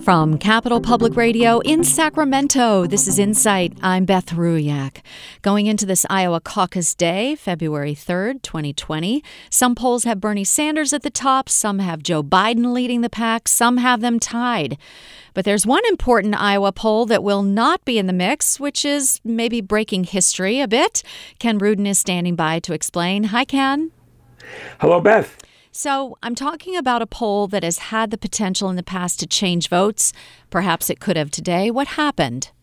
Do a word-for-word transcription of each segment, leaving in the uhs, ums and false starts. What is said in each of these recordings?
From Capital Public Radio in Sacramento, this is Insight. I'm Beth Ruyak. Going into this Iowa caucus day, February third, twenty twenty, some polls have Bernie Sanders at the top, some have Joe Biden leading the pack, some have them tied. But there's one important Iowa poll that will not be in the mix, which is maybe breaking history a bit. Ken Rudin is standing by to explain. Hi, Ken. Hello, Beth. So I'm talking about a poll that has had the potential in the past to change votes. Perhaps it could have today. What happened?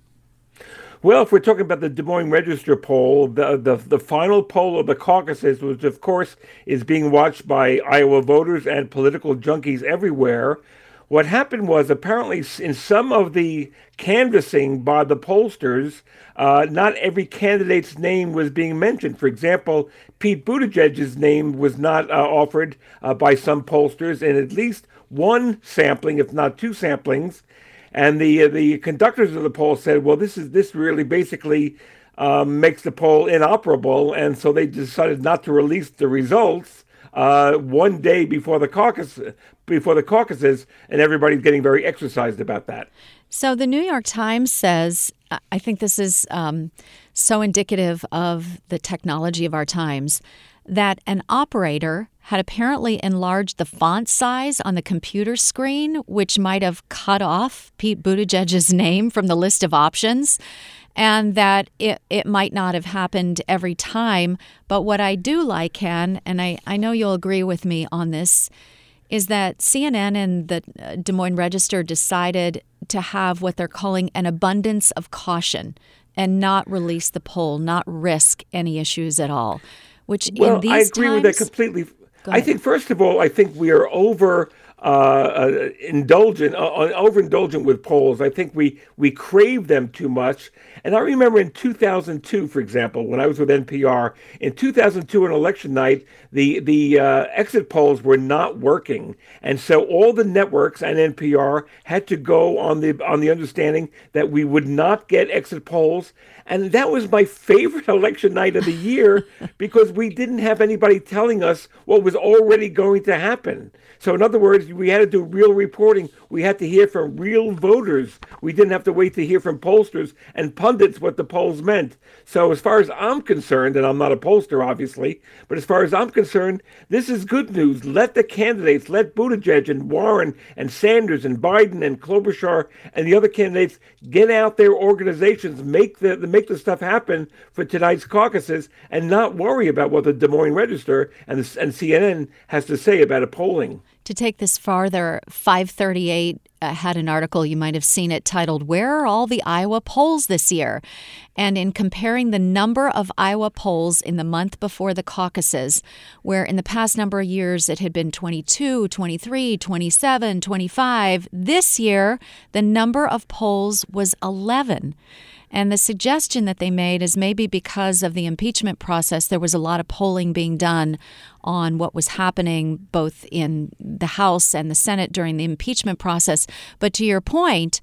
Well, if we're talking about the Des Moines Register poll, the, the the final poll of the caucuses, which of course is being watched by Iowa voters and political junkies everywhere, what happened was apparently in some of the canvassing by the pollsters, uh, not every candidate's name was being mentioned. For example, Pete Buttigieg's name was not uh, offered uh, by some pollsters in at least one sampling, if not two samplings. And the uh, the conductors of the poll said, well, this is this really basically um, makes the poll inoperable. And so they decided not to release the results uh, one day before the caucus, before the caucuses, and everybody's getting very exercised about that. So the New York Times says, I think this is um, so indicative of the technology of our times, that an operator had apparently enlarged the font size on the computer screen, which might have cut off Pete Buttigieg's name from the list of options, and that it, it might not have happened every time. But what I do like, Ken, and I, I know you'll agree with me on this, is that C N N and the Des Moines Register decided to have what they're calling an abundance of caution and not release the poll, not risk any issues at all. Which well, in these I agree times, with that completely. I think, first of all, I think we are over uh, uh, indulgent, uh, overindulgent with polls. I think we we crave them too much. And I remember in two thousand two, for example, when I was with N P R, in two thousand two on election night, the the uh, exit polls were not working, and so all the networks and N P R had to go on the on the understanding that we would not get exit polls. And that was my favorite election night of the year because we didn't have anybody telling us what was already going to happen. So in other words, we had to do real reporting. We had to hear from real voters. We didn't have to wait to hear from pollsters and pundits what the polls meant. So as far as I'm concerned, and I'm not a pollster, obviously, but as far as I'm concerned, this is good news. Let the candidates, let Buttigieg and Warren and Sanders and Biden and Klobuchar and the other candidates get out their organizations, make the, the make the stuff happen for tonight's caucuses, and not worry about what the Des Moines Register and, the, and C N N has to say about a polling. To take this farther, five thirty-eight uh, had an article, you might have seen it, titled, "Where are all the Iowa polls this year?" And in comparing the number of Iowa polls in the month before the caucuses, where in the past number of years it had been twenty-two, twenty-three, twenty-seven, twenty-five, this year the number of polls was eleven. And the suggestion that they made is maybe because of the impeachment process, there was a lot of polling being done on what was happening both in the House and the Senate during the impeachment process. But to your point,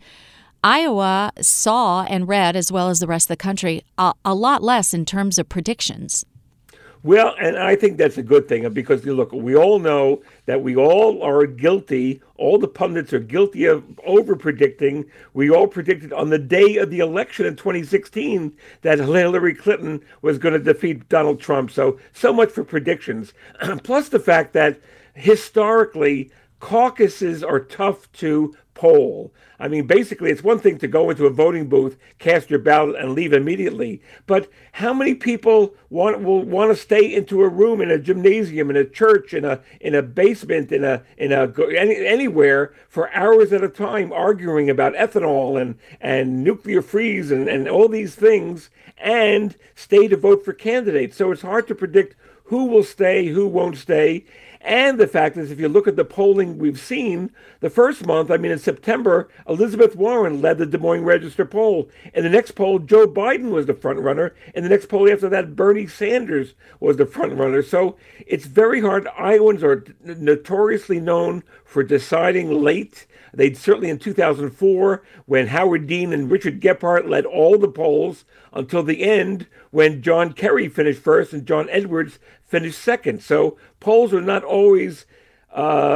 Iowa saw and read, as well as the rest of the country, a, a lot less in terms of predictions. Well, and I think that's a good thing because, look, we all know that we all are guilty. All the pundits are guilty of over-predicting. We all predicted on the day of the election in twenty sixteen that Hillary Clinton was going to defeat Donald Trump. So, so much for predictions. Plus the fact that historically, caucuses are tough to poll. I mean, basically, it's one thing to go into a voting booth, cast your ballot, and leave immediately. But how many people want will want to stay into a room in a gymnasium, in a church, in a in a basement, in a in a any, anywhere for hours at a time, arguing about ethanol and and nuclear freeze and and all these things, and stay to vote for candidates? So it's hard to predict who will stay, who won't stay. And the fact is, if you look at the polling we've seen, the first month, I mean, in September, Elizabeth Warren led the Des Moines Register poll. In the next poll, Joe Biden was the front runner. In the next poll after that, Bernie Sanders was the front runner. So it's very hard. Iowans are notoriously known for deciding late. They certainly in two thousand four, when Howard Dean and Richard Gephardt led all the polls, until the end, when John Kerry finished first and John Edwards finished second. So polls are not always uh,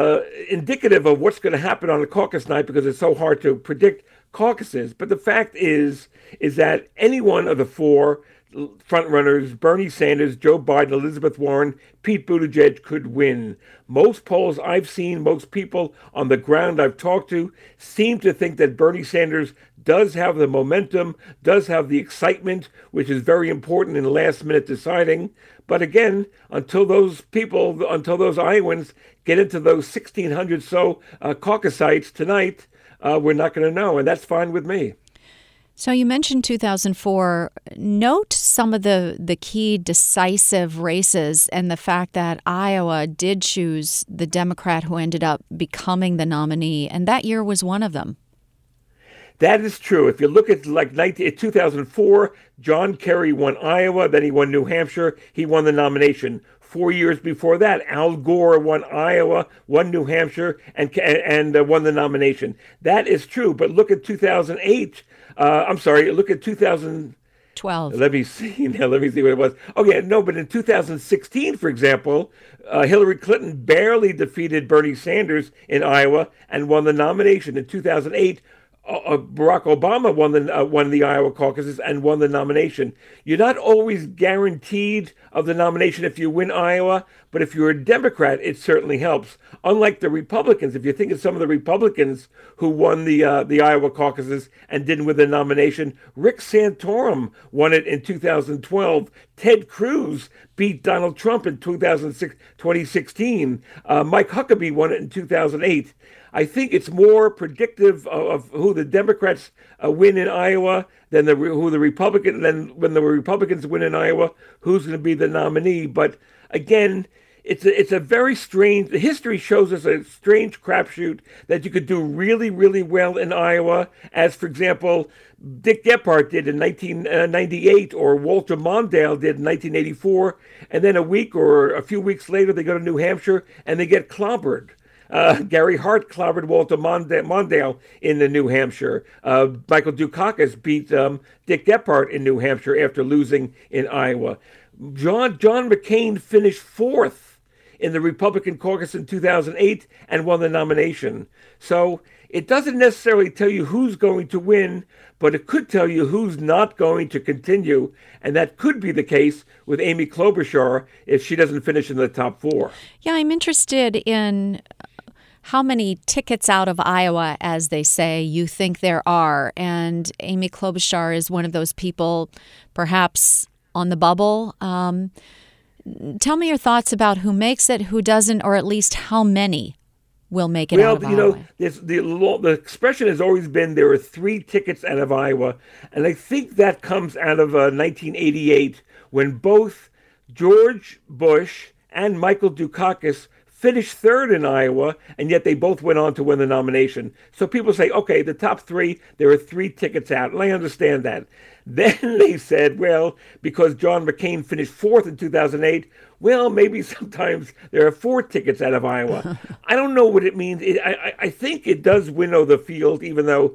indicative of what's going to happen on a caucus night because it's so hard to predict caucuses. But the fact is, is that any one of the four frontrunners, Bernie Sanders, Joe Biden, Elizabeth Warren, Pete Buttigieg, could win. Most polls I've seen, most people on the ground I've talked to seem to think that Bernie Sanders does have the momentum, does have the excitement, which is very important in last minute deciding. But again, until those people, until those Iowans get into those sixteen hundred so uh, caucus sites tonight, uh, we're not going to know. And that's fine with me. So you mentioned two thousand four. Note some of the, the key decisive races and the fact that Iowa did choose the Democrat who ended up becoming the nominee, and that year was one of them. That is true. If you look at like two thousand four, John Kerry won Iowa, then he won New Hampshire, he won the nomination. Four years before that, Al Gore won Iowa, won New Hampshire, and and uh, won the nomination. That is true. But look at two thousand eight. Uh, I'm sorry. Look at two thousand twelve. Let me see. Now, let me see what it was. Okay, no, but in two thousand sixteen, for example, uh, Hillary Clinton barely defeated Bernie Sanders in Iowa and won the nomination. In two thousand eight, Uh, Barack Obama won the uh, won the Iowa caucuses and won the nomination. You're not always guaranteed of the nomination if you win Iowa, but if you're a Democrat, it certainly helps. Unlike the Republicans, if you think of some of the Republicans who won the uh, the Iowa caucuses and didn't win the nomination, Rick Santorum won it in two thousand twelve. Ted Cruz beat Donald Trump in twenty sixteen. Uh, Mike Huckabee won it in two thousand eight. I think it's more predictive of, of who the Democrats uh, win in Iowa than the who the Republican. Then when the Republicans win in Iowa, who's going to be the nominee? But again, it's a, it's a very strange. History shows us a strange crapshoot that you could do really, really well in Iowa, as for example, Dick Gephardt did in nineteen ninety-eight, or Walter Mondale did in nineteen eighty-four, and then a week or a few weeks later, they go to New Hampshire and they get clobbered. Uh, Gary Hart clobbered Walter Mondale in the New Hampshire. Uh, Michael Dukakis beat um, Dick Gephardt in New Hampshire after losing in Iowa. John John McCain finished fourth in the Republican caucus in two thousand eight and won the nomination. So it doesn't necessarily tell you who's going to win, but it could tell you who's not going to continue. And that could be the case with Amy Klobuchar if she doesn't finish in the top four. Yeah, I'm interested in how many tickets out of Iowa, as they say, you think there are. And Amy Klobuchar is one of those people, perhaps on the bubble. Um, tell me your thoughts about who makes it, who doesn't, or at least how many will make it well, out of you Iowa. know, there's, the the expression has always been there are three tickets out of Iowa, and I think that comes out of uh, nineteen eighty-eight when both George Bush and Michael Dukakis finished third in Iowa, and yet they both went on to win the nomination. So people say, okay, the top three, there are three tickets out, and I understand that. Then they said, well, because John McCain finished fourth in two thousand eight, well, maybe sometimes there are four tickets out of Iowa. I don't know what it means. It, I, I think it does winnow the field, even though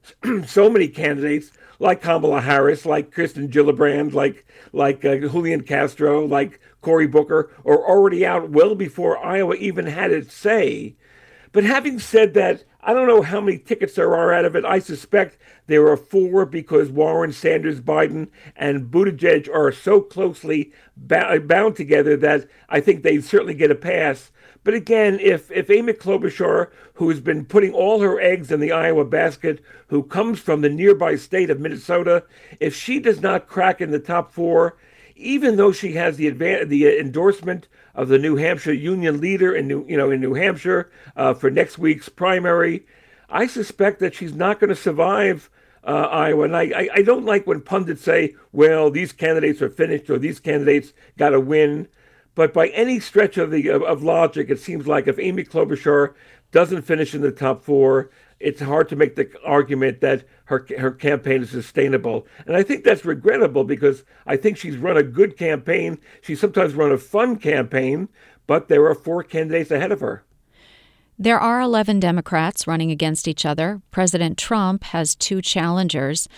so many candidates, like Kamala Harris, like Kirsten Gillibrand, like like uh, Julian Castro, like Cory Booker, are already out well before Iowa even had its say. But having said that, I don't know how many tickets there are out of it. I suspect there are four because Warren, Sanders, Biden, and Buttigieg are so closely bound together that I think they certainly get a pass. But again, if, if Amy Klobuchar, who has been putting all her eggs in the Iowa basket, who comes from the nearby state of Minnesota, if she does not crack in the top four, even though she has the advan- the endorsement of the New Hampshire Union leader in New, you know, in New Hampshire uh, for next week's primary, I suspect that she's not going to survive uh, Iowa. And I, I, I don't like when pundits say, well, these candidates are finished or these candidates got to win. But by any stretch of the of, of logic, it seems like if Amy Klobuchar doesn't finish in the top four, it's hard to make the argument that her her campaign is sustainable. And I think that's regrettable because I think she's run a good campaign. She's sometimes run a fun campaign, but there are four candidates ahead of her. There are eleven Democrats running against each other. President Trump has two challengers.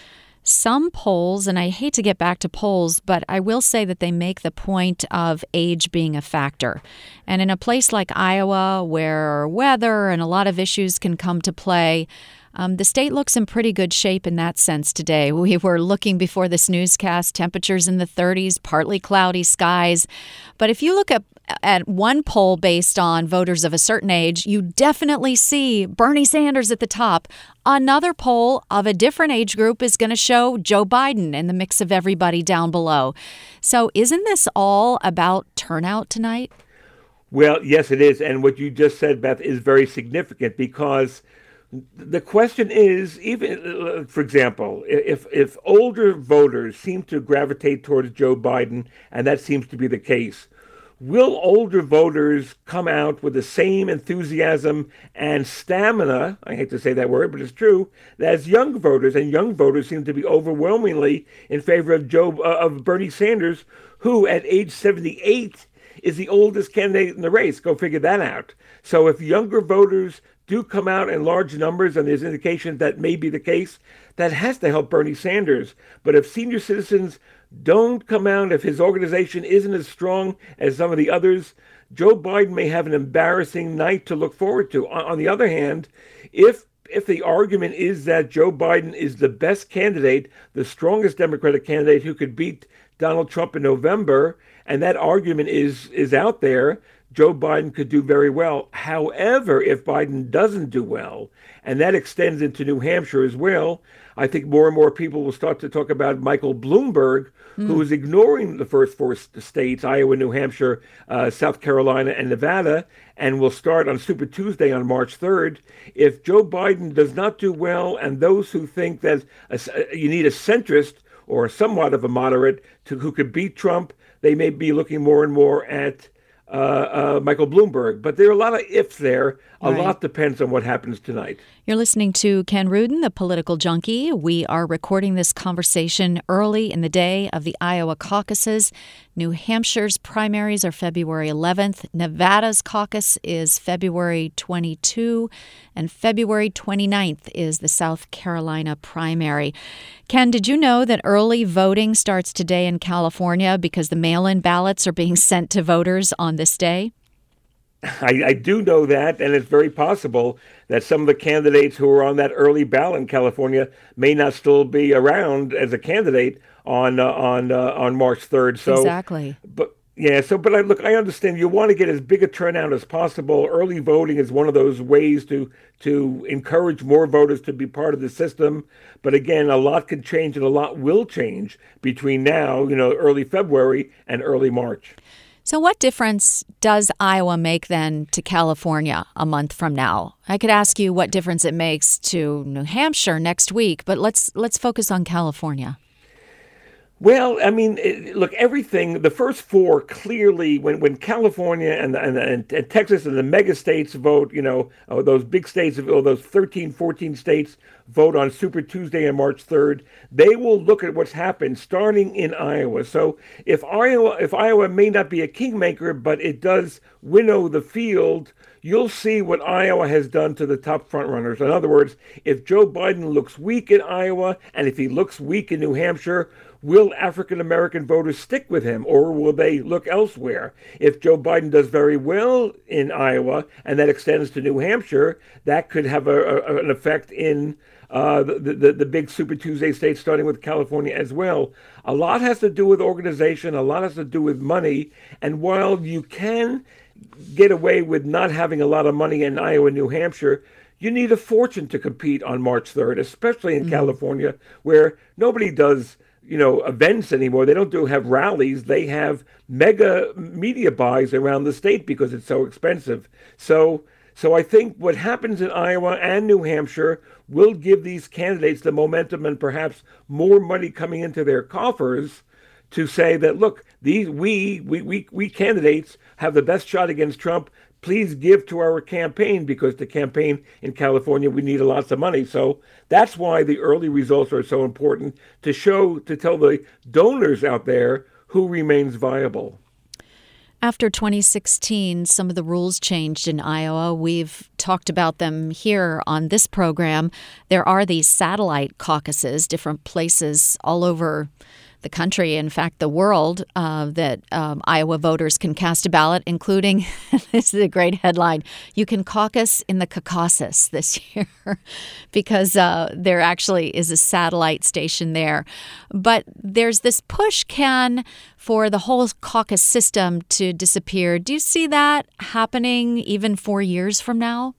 some polls, and I hate to get back to polls, but I will say that they make the point of age being a factor. And in a place like Iowa, where weather and a lot of issues can come to play, Um, the state looks in pretty good shape in that sense today. We were looking before this newscast, temperatures in the thirties, partly cloudy skies. But if you look at, at one poll based on voters of a certain age, you definitely see Bernie Sanders at the top. Another poll of a different age group is going to show Joe Biden in the mix of everybody down below. So isn't this all about turnout tonight? Well, yes, it is. And what you just said, Beth, is very significant because the question is, even, for example, if if older voters seem to gravitate towards Joe Biden, and that seems to be the case, will older voters come out with the same enthusiasm and stamina, I hate to say that word, but it's true, as young voters? And young voters seem to be overwhelmingly in favor of Joe uh, of Bernie Sanders, who at age seventy-eight is the oldest candidate in the race. Go figure that out. So if younger voters do come out in large numbers, and there's indication that may be the case, that has to help Bernie Sanders. But if senior citizens don't come out, if his organization isn't as strong as some of the others, Joe Biden may have an embarrassing night to look forward to. On, on the other hand, if if the argument is that Joe Biden is the best candidate, the strongest Democratic candidate who could beat Donald Trump in November, and that argument is is out there, Joe Biden could do very well. However, if Biden doesn't do well, and that extends into New Hampshire as well, I think more and more people will start to talk about Michael Bloomberg, mm. who is ignoring the first four states, Iowa, New Hampshire, uh, South Carolina, and Nevada, and will start on Super Tuesday on March third. If Joe Biden does not do well, and those who think that a, you need a centrist or somewhat of a moderate to who could beat Trump, they may be looking more and more at Uh, uh, Michael Bloomberg. But there are a lot of ifs there. A right. lot depends on what happens tonight. You're listening to Ken Rudin, the political junkie. We are recording this conversation early in the day of the Iowa caucuses. New Hampshire's primaries are February eleventh. Nevada's caucus is February twenty-second. And February twenty-ninth is the South Carolina primary. Ken, did you know that early voting starts today in California because the mail-in ballots are being sent to voters on this day? I, I do know that, and it's very possible that some of the candidates who are on that early ballot in California may not still be around as a candidate on uh, on uh, on March third. So, exactly. But yeah, so but I look, I understand you want to get as big a turnout as possible. Early voting is one of those ways to to encourage more voters to be part of the system. But again, a lot can change, and a lot will change between now, you know, early February and early March. So what difference does Iowa make then to California a month from now? I could ask you what difference it makes to New Hampshire next week, but let's let's focus on California. Well, I mean, it, look, everything, the first four clearly, when, when California and, and, and, and Texas and the mega states vote, you know, uh, those big states, or those thirteen, fourteen states vote on Super Tuesday on March third, they will look at what's happened starting in Iowa. So if Iowa, if Iowa may not be a kingmaker, but it does winnow the field, you'll see what Iowa has done to the top frontrunners. In other words, if Joe Biden looks weak in Iowa, and if he looks weak in New Hampshire, will African-American voters stick with him, or will they look elsewhere? If Joe Biden does very well in Iowa, and that extends to New Hampshire, that could have a, a, an effect in uh, the, the, the big Super Tuesday states, starting with California as well. A lot has to do with organization. A lot has to do with money. And while you can get away with not having a lot of money in Iowa and New Hampshire, you need a fortune to compete on March third, especially in mm-hmm. California, where nobody does you know, events anymore. They don't do have rallies. They have mega media buys around the state because it's so expensive. So, so I think what happens in Iowa and New Hampshire will give these candidates the momentum and perhaps more money coming into their coffers to say that, look, these we we we, we candidates have the best shot against Trump. Please give to our campaign, because the campaign in California, we need lots of money. So that's why the early results are so important, to show, to tell the donors out there who remains viable. After twenty sixteen, some of the rules changed in Iowa. We've talked about them here on this program. There are these satellite caucuses, different places all over the country, in fact, the world, uh, that um, Iowa voters can cast a ballot, including, this is a great headline, you can caucus in the Caucasus this year because uh, there actually is a satellite station there. But there's this push, Ken, for the whole caucus system to disappear. Do you see that happening even four years from now?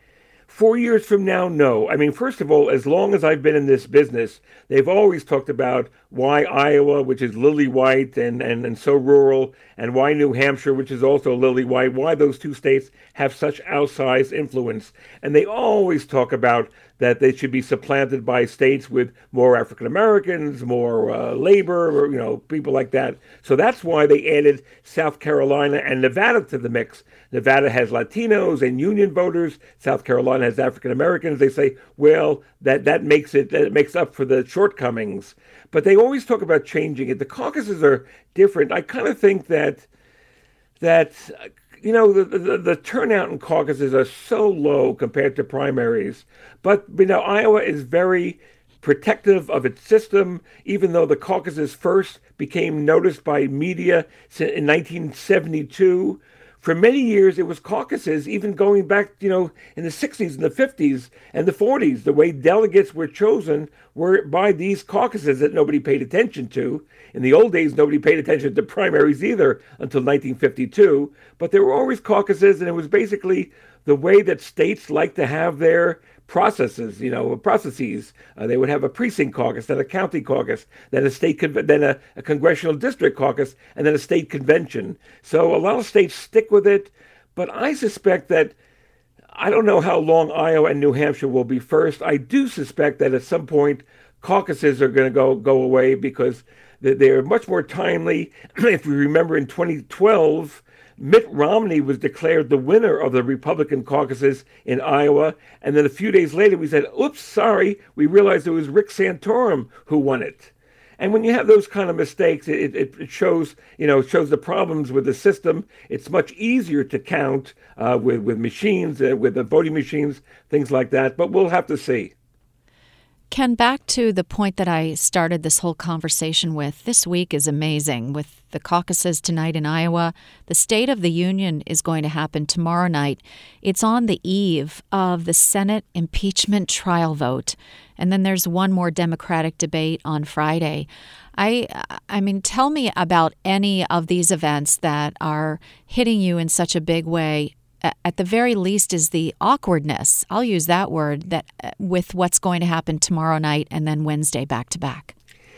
Four years from now, no. I mean, first of all, as long as I've been in this business, they've always talked about why Iowa, which is lily white and, and, and so rural, and why New Hampshire, which is also lily white, why those two states have such outsized influence. And they always talk about that they should be supplanted by states with more African Americans, more uh, labor, or, you know, people like that. So that's why they added South Carolina and Nevada to the mix. Nevada has Latinos and union voters. South Carolina has African Americans. They say, well, that, that makes it that makes up for the shortcomings. But they always talk about changing it. The caucuses are different. I kind of think that that you know the, the the turnout in caucuses are so low compared to primaries. But you know Iowa is very protective of its system, even though the caucuses first became noticed by media in nineteen seventy-two. For many years, it was caucuses, even going back, you know, in the sixties and the fifties and the forties. The way delegates were chosen were by these caucuses that nobody paid attention to. In the old days, nobody paid attention to primaries either until nineteen fifty-two. But there were always caucuses, and it was basically the way that states like to have their processes, you know, processes. Uh, they would have a precinct caucus, then a county caucus, then a state, con- then a, a congressional district caucus, and then a state convention. So a lot of states stick with it, but I suspect that I don't know how long Iowa and New Hampshire will be first. I do suspect that at some point caucuses are going to go go away because they're much more timely. If we remember, in twenty twelve. Mitt Romney was declared the winner of the Republican caucuses in Iowa. And then a few days later, we said, oops, sorry, we realized it was Rick Santorum who won it. And when you have those kind of mistakes, it, it, it shows, you know, it shows the problems with the system. It's much easier to count uh, with, with machines, uh, with the voting machines, things like that. But we'll have to see. Ken, back to the point that I started this whole conversation with, this week is amazing. With the caucuses tonight in Iowa, the State of the Union is going to happen tomorrow night. It's on the eve of the Senate impeachment trial vote. And then there's one more Democratic debate on Friday. I, I mean, tell me about any of these events that are hitting you in such a big way. At the very least is the awkwardness, I'll use that word, that with what's going to happen tomorrow night and then Wednesday back to back.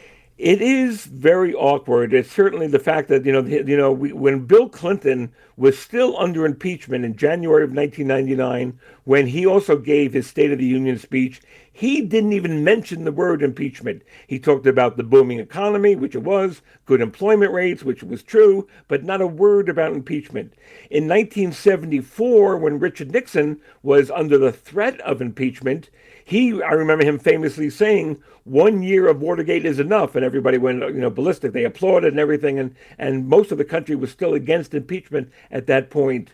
It is very awkward. It's certainly the fact that, you know, you know, we, when Bill Clinton was still under impeachment in January of nineteen ninety-nine, when he also gave his State of the Union speech, he didn't even mention the word impeachment. He talked about the booming economy, which it was, good employment rates, which was true, but not a word about impeachment. In nineteen seventy-four, when Richard Nixon was under the threat of impeachment, he, I remember him famously saying, one year of Watergate is enough, and everybody went, you know, ballistic. They applauded and everything, and, and most of the country was still against impeachment at that point.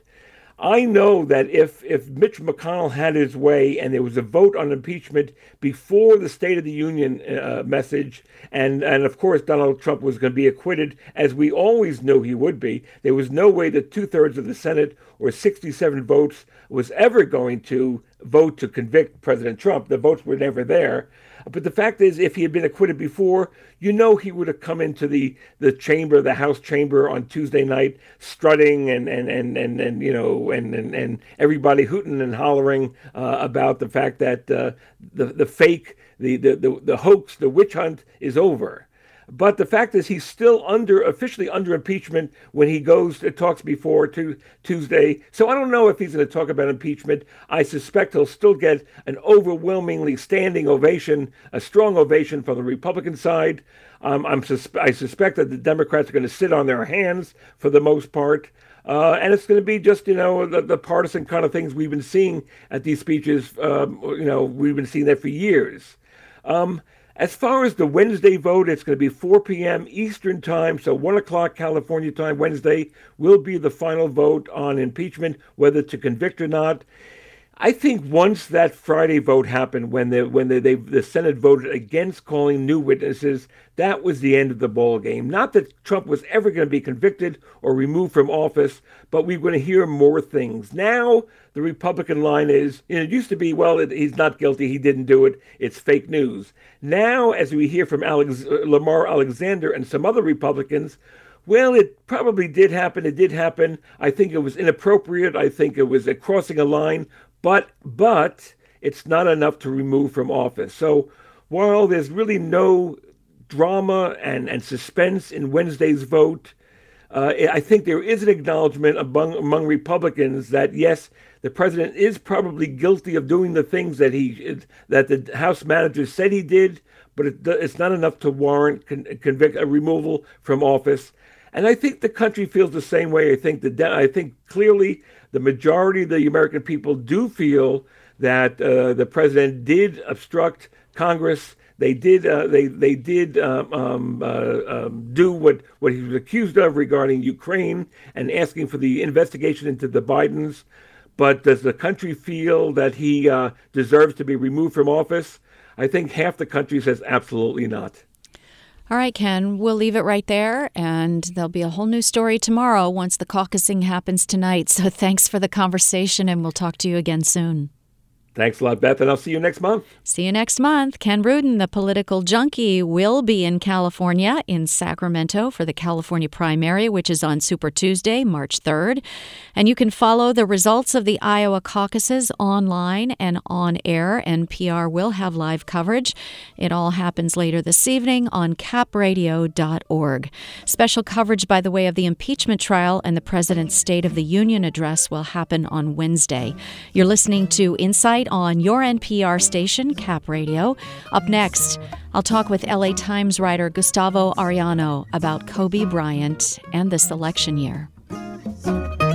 I know that if, if Mitch McConnell had his way and there was a vote on impeachment before the State of the Union uh, message, and, and of course Donald Trump was going to be acquitted, as we always knew he would be, there was no way that two-thirds of the Senate or sixty-seven votes was ever going to vote to convict President Trump. The votes were never there. But the fact is, if he had been acquitted before, you know he would have come into the, the chamber, the House chamber on Tuesday night, strutting and and and and, and you know and, and and everybody hooting and hollering uh, about the fact that uh, the the fake, the, the the the hoax, the witch hunt is over. But the fact is, he's still under, officially under impeachment when he goes to talks before to Tuesday. So I don't know if he's going to talk about impeachment. I suspect he'll still get an overwhelmingly standing ovation, a strong ovation from the Republican side. Um, I'm sus- I suspect that the Democrats are going to sit on their hands for the most part. Uh, and it's going to be just, you know, the, the partisan kind of things we've been seeing at these speeches. Um, you know, we've been seeing that for years. Um, As far as the Wednesday vote, it's going to be four p.m. Eastern time, so one o'clock California time Wednesday will be the final vote on impeachment, whether to convict or not. I think once that Friday vote happened, when the when the, they, the Senate voted against calling new witnesses, that was the end of the ball game. Not that Trump was ever going to be convicted or removed from office, but we're going to hear more things. Now, the Republican line is, you know, it used to be, well, it, he's not guilty, he didn't do it, it's fake news. Now, as we hear from Alex, Lamar Alexander and some other Republicans, well, it probably did happen, it did happen. I think it was inappropriate, I think it was a crossing a line, but but it's not enough to remove from office. So while there's really no drama and, and suspense in Wednesday's vote, uh, I think there is an acknowledgement among among Republicans that, yes, the president is probably guilty of doing the things that he that the House manager said he did, but it, it's not enough to warrant con, convict a removal from office. And I think the country feels the same way. I think the I think clearly the majority of the American people do feel that uh, the president did obstruct Congress. They did. Uh, they they did um, um, uh, um, do what, what he was accused of regarding Ukraine and asking for the investigation into the Bidens. But does the country feel that he uh, deserves to be removed from office? I think half the country says absolutely not. All right, Ken, we'll leave it right there, and there'll be a whole new story tomorrow once the caucusing happens tonight. So thanks for the conversation, and we'll talk to you again soon. Thanks a lot, Beth, and I'll see you next month. See you next month. Ken Rudin, the political junkie, will be in California, in Sacramento, for the California primary, which is on Super Tuesday, March third. And you can follow the results of the Iowa caucuses online and on air. N P R will have live coverage. It all happens later this evening on cap radio dot org. Special coverage, by the way, of the impeachment trial and the president's State of the Union address will happen on Wednesday. You're listening to Insight on your N P R station, Cap Radio. Up next, I'll talk with L A Times writer Gustavo Arellano about Kobe Bryant and this election year.